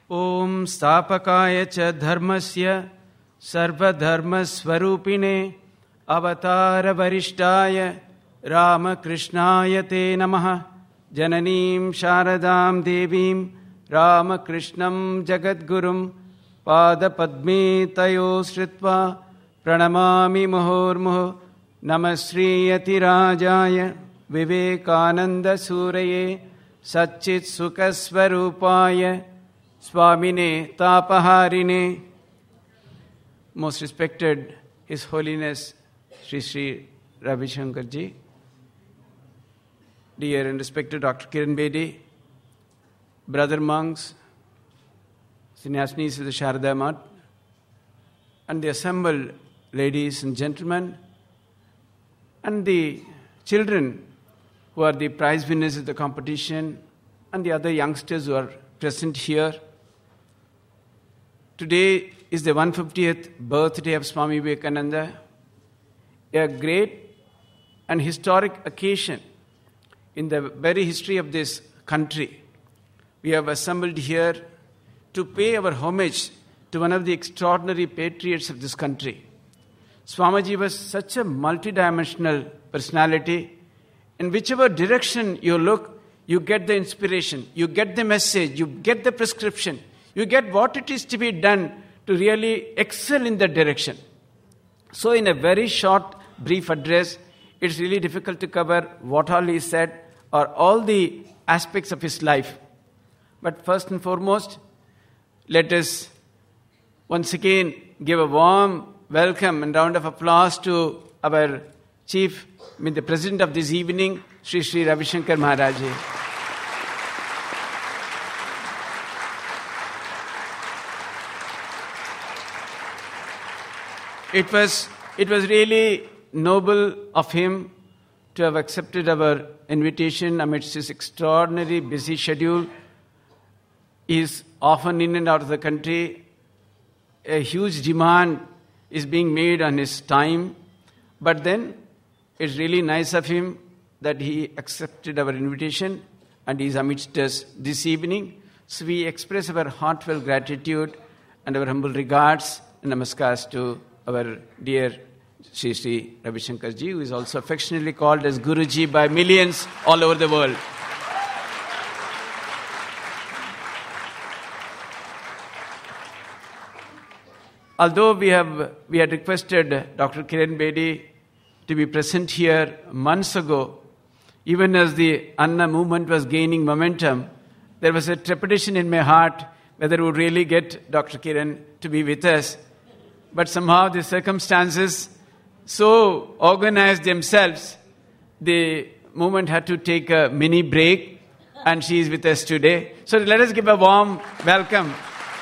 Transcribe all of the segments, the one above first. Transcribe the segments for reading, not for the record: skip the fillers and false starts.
Om Stapakaya cha dharmasya sarvadharmasvarupine avatara varishtaya Ramakrishnaya te namaha Jananim Sharadam Devim Ramakrishnam Jagadgurum Pada Padme Tayo Sritva Pranamami Muhurmuhu Namasri Yatirajaya Vivekananda Suraye Satchit Sukasvarupaya Swamine Tapaharine. Most respected His Holiness Sri Sri Ravi Shankar Ji, dear and respected Dr. Kiran Bedi, brother monks, sannyasinis of the Sharada Math, and the assembled ladies and gentlemen, and the children who are the prize winners of the competition, and the other youngsters who are present here. Today is the 150th birthday of Swami Vivekananda, a great and historic occasion in the very history of this country. We have assembled here to pay our homage to one of the extraordinary patriots of this country. Swamiji was such a multidimensional personality. In whichever direction you look, you get the inspiration, you get the message, you get the prescription, you get what it is to be done to really excel in that direction. So in a very short, brief address, it's really difficult to cover what all he said or all the aspects of his life. But first and foremost, let us once again give a warm welcome and round of applause to our the president of this evening, Sri Sri Ravi Shankar Maharaj Ji. It was really noble of him to have accepted our invitation amidst his extraordinary busy schedule. He is often in and out of the country. A huge demand is being made on his time. But then, it's really nice of him that he accepted our invitation and he is amidst us this evening. So we express our heartfelt gratitude and our humble regards and namaskars to our dear Sri Sri Ravi Shankar Ji, who is also affectionately called as Guruji by millions all over the world. Although we had requested Dr. Kiran Bedi to be present here months ago, even as the Anna movement was gaining momentum, there was a trepidation in my heart whether we would really get Dr. Kiran to be with us. But somehow the circumstances so organized themselves, the movement had to take a mini break, and she is with us today. So let us give a warm welcome.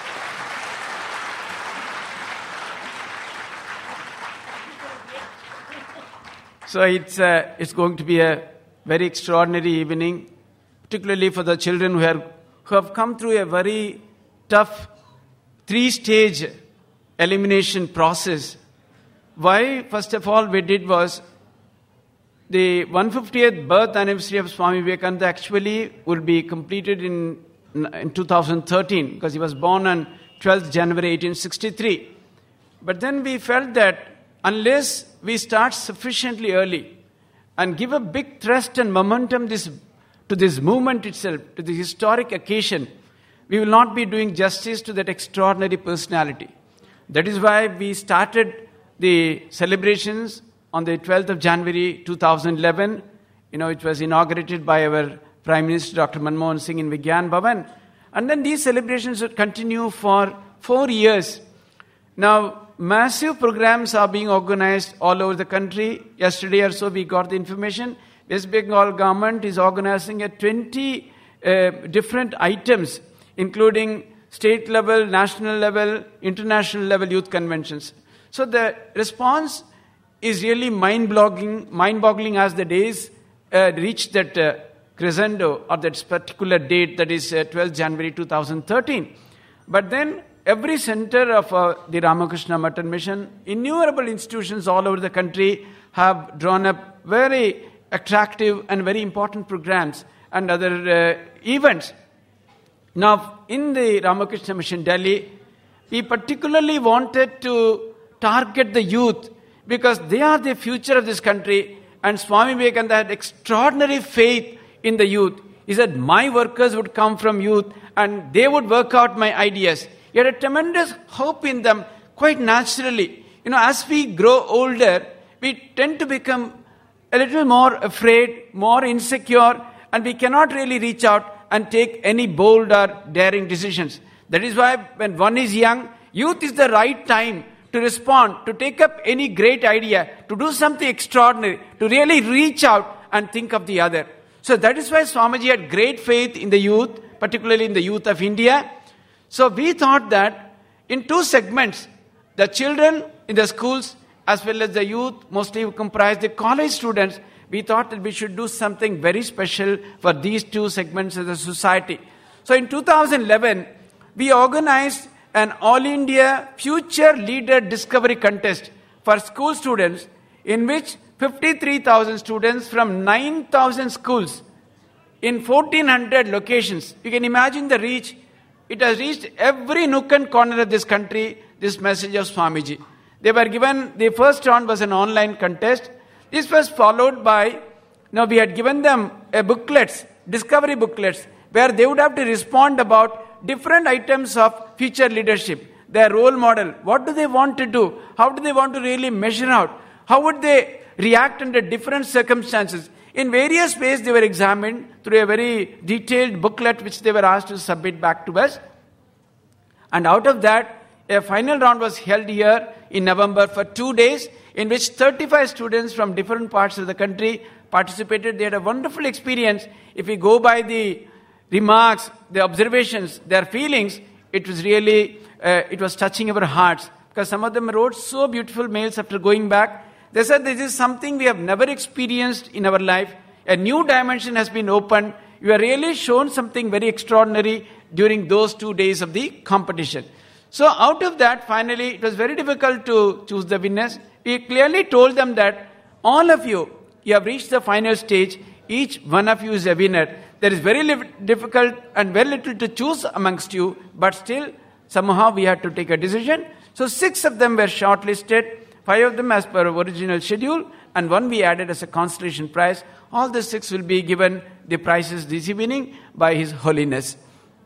So it's going to be a very extraordinary evening, particularly for the children who have come through a very tough 3-stage elimination process. Why, first of all, we did was the 150th birth anniversary of Swami Vivekananda actually will be completed in 2013 because he was born on 12th January 1863. But then we felt that unless we start sufficiently early and give a big thrust and momentum to this movement itself, to the historic occasion, we will not be doing justice to that extraordinary personality. That is why we started the celebrations on the 12th of January 2011. It was inaugurated by our Prime Minister Dr. Manmohan Singh in Vigyan Bhavan. And then these celebrations would continue for 4 years. Now, massive programs are being organized all over the country. Yesterday or so we got the information. West Bengal government is organizing 20 different items, including state level, national level, international level youth conventions. So the response is really mind-boggling as the days reach that crescendo or that particular date, that is 12th January 2013. But then every center of the Ramakrishna Math Mission, innumerable institutions all over the country have drawn up very attractive and very important programs and other events. Now, in the Ramakrishna Mission Delhi, we particularly wanted to target the youth because they are the future of this country, and Swami Vivekananda had extraordinary faith in the youth. He said, my workers would come from youth and they would work out my ideas. He had a tremendous hope in them quite naturally. As we grow older, we tend to become a little more afraid, more insecure, and we cannot really reach out and take any bold or daring decisions. That is why when one is young, youth is the right time to respond, to take up any great idea, to do something extraordinary, to really reach out and think of the other. So that is why Swamiji had great faith in the youth, particularly in the youth of India. So we thought that in two segments, the children in the schools as well as the youth, mostly who comprise the college students, we thought that we should do something very special for these two segments of the society. So in 2011, we organized an All India Future Leader Discovery Contest for school students, in which 53,000 students from 9,000 schools in 1,400 locations. You can imagine the reach. It has reached every nook and corner of this country, this message of Swamiji. They were given, the first round was an online contest. This was followed by, we had given them discovery booklets, where they would have to respond about different items of future leadership, their role model, what do they want to do, how do they want to really measure out, how would they react under different circumstances. In various ways they were examined through a very detailed booklet which they were asked to submit back to us. And out of that, a final round was held here in November for 2 days, in which 35 students from different parts of the country participated. They had a wonderful experience. If we go by the remarks, the observations, their feelings, it was really, it was touching our hearts. Because some of them wrote so beautiful mails after going back. They said, this is something we have never experienced in our life. A new dimension has been opened. You are really shown something very extraordinary during those 2 days of the competition. So out of that, finally, it was very difficult to choose the winners. We clearly told them that all of you have reached the final stage. Each one of you is a winner. There is very difficult and very little to choose amongst you, but still, somehow we had to take a decision. So 6 of them were shortlisted, 5 of them as per original schedule, and 1 we added as a consolation prize. All the 6 will be given the prizes this evening by His Holiness.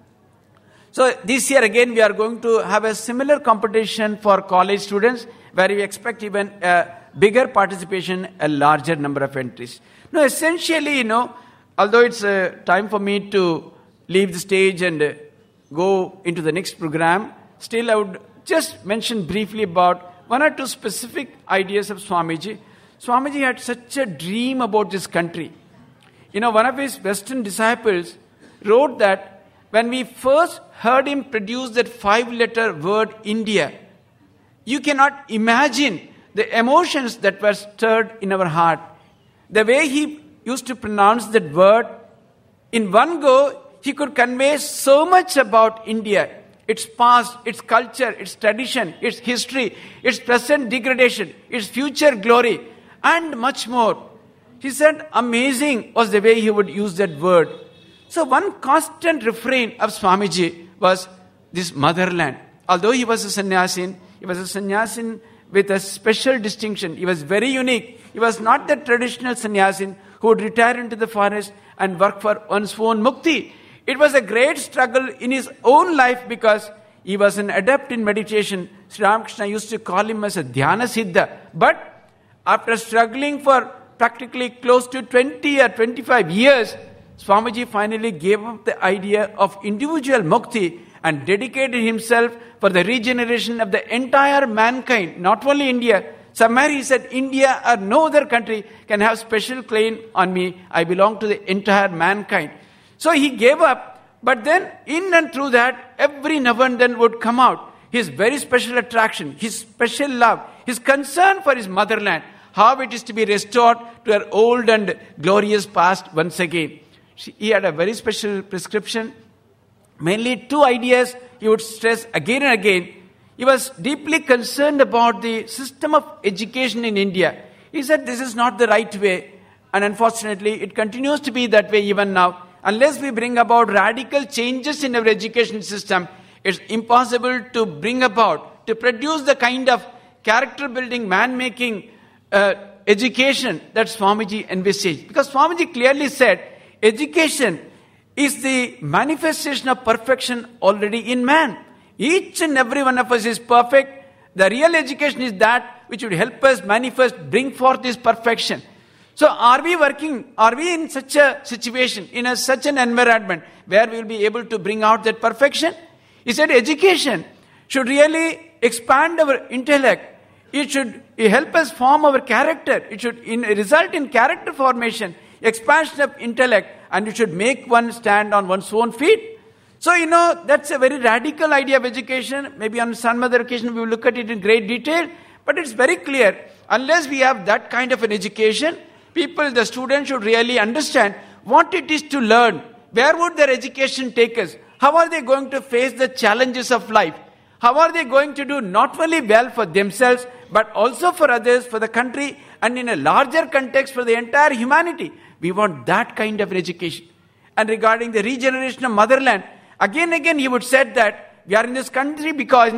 So this year again we are going to have a similar competition for college students, where we expect even a bigger participation, a larger number of entries. Now essentially, although it's time for me to leave the stage and go into the next program, still I would just mention briefly about 1 or 2 specific ideas of Swamiji. Swamiji had such a dream about this country. One of his Western disciples wrote that when we first heard him produce that 5-letter word India, you cannot imagine the emotions that were stirred in our heart. The way he used to pronounce that word, in one go, he could convey so much about India, its past, its culture, its tradition, its history, its present degradation, its future glory, and much more. He said amazing was the way he would use that word. So one constant refrain of Swamiji was this motherland. Although he was a sannyasin, with a special distinction. He was very unique. He was not the traditional sannyasin who would retire into the forest and work for one's own mukti. It was a great struggle in his own life because he was an adept in meditation. Sri Ramakrishna used to call him as a dhyana siddha. But after struggling for practically close to 20 or 25 years, Swamiji finally gave up the idea of individual mukti and dedicated himself for the regeneration of the entire mankind, not only India. Somewhere he said, India or no other country can have special claim on me. I belong to the entire mankind. So he gave up, but then in and through that, every now and then would come out his very special attraction, his special love, his concern for his motherland, how it is to be restored to her old and glorious past once again. He had a very special prescription. Mainly 2 ideas he would stress again and again. He was deeply concerned about the system of education in India. He said this is not the right way, and unfortunately it continues to be that way even now. unless we bring about radical changes in our education system, it's impossible to bring about, to produce the kind of character-building, man-making education that Swamiji envisaged. Because Swamiji clearly said, education is the manifestation of perfection already in man. Each and every one of us is perfect. The real education is that which would help us manifest, bring forth this perfection. So are we in such a situation, in such an environment where we will be able to bring out that perfection? He said education should really expand our intellect. It should help us form our character. It should result in character formation, expansion of intellect, and it should make one stand on one's own feet. So, that's a very radical idea of education. Maybe on some other occasion we will look at it in great detail. But it's very clear, unless we have that kind of an education, the students should really understand what it is to learn. Where would their education take us? How are they going to face the challenges of life? How are they going to do not only well for themselves, but also for others, for the country, and in a larger context for the entire humanity? We want that kind of education. And regarding the regeneration of motherland, again he would say that we are in this condition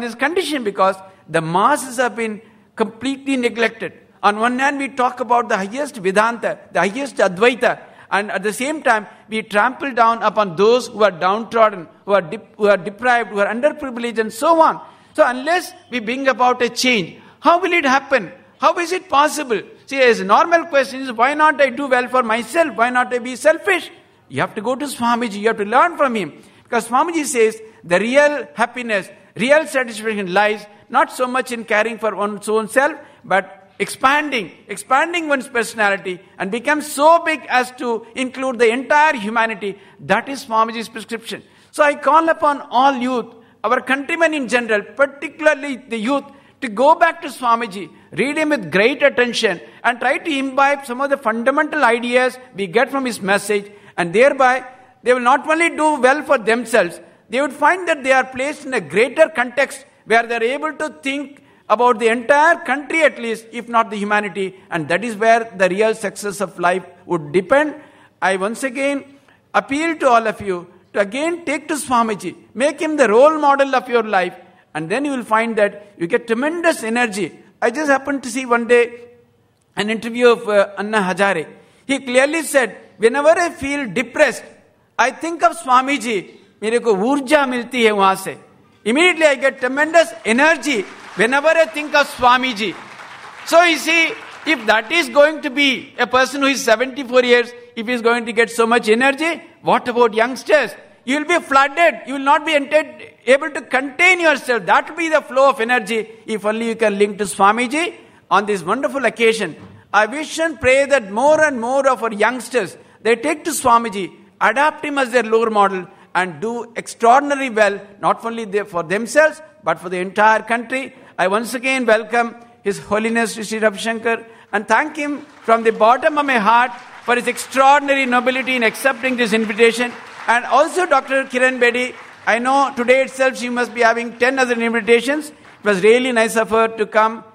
because the masses have been completely neglected. On one hand, we talk about the highest Vedanta, the highest Advaita, and at the same time, we trample down upon those who are downtrodden, who are deprived, who are underprivileged, and so on. So unless we bring about a change, how will it happen? How is it possible? See, as a normal question is, why not I do well for myself? Why not I be selfish? You have to go to Swamiji, you have to learn from him. Because Swamiji says, the real happiness, real satisfaction lies not so much in caring for one's own self, but expanding one's personality and become so big as to include the entire humanity. That is Swamiji's prescription. So I call upon all youth, our countrymen in general, particularly the youth, to go back to Swamiji, read him with great attention, and try to imbibe some of the fundamental ideas we get from his message, and thereby they will not only do well for themselves, they would find that they are placed in a greater context where they are able to think about the entire country at least, if not the humanity, and that is where the real success of life would depend. I once again appeal to all of you to again take to Swamiji, make him the role model of your life, and then you will find that you get tremendous energy. I just happened to see one day an interview of Anna Hazare. He clearly said, whenever I feel depressed, I think of Swamiji, मेरे को ऊर्जा मिलती है वहां से. Immediately I get tremendous energy whenever I think of Swamiji. So you see, if that is going to be a person who is 74 years, if he is going to get so much energy, what about youngsters? You will be flooded. You will not be able to contain yourself. That will be the flow of energy if only you can link to Swamiji. On this wonderful occasion, I wish and pray that more and more of our youngsters, they take to Swamiji, adapt him as their role model, and do extraordinarily well, not only for themselves, but for the entire country. I once again welcome His Holiness Sri Ravi Shankar and thank him from the bottom of my heart for his extraordinary nobility in accepting this invitation. And also Dr. Kiran Bedi, I know today itself she must be having 10 other invitations. It was really nice of her to come.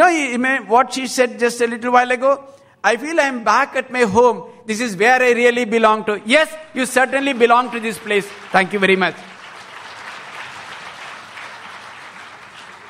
What she said just a little while ago, I feel I am back at my home. This is where I really belong to. Yes, you certainly belong to this place. Thank you very much.